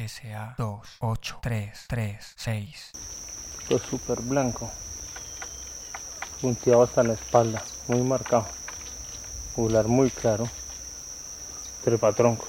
SA 28336. Esto es súper blanco, punteado hasta la espalda, muy marcado, jugular muy claro, trepatroncos.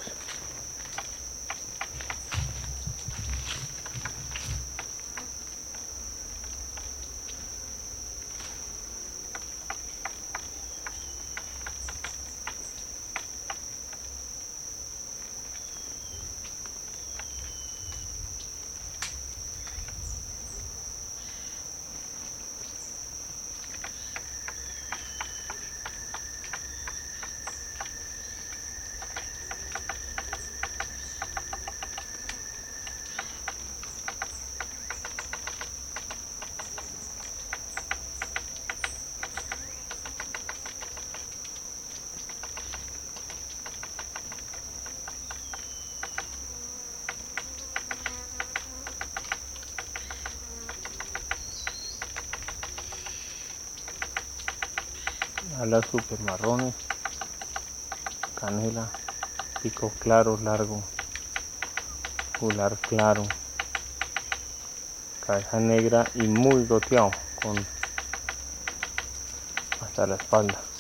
Alas super marrones, canela, pico claro, largo, jugular claro, cabeza negra y muy goteado con hasta la espalda.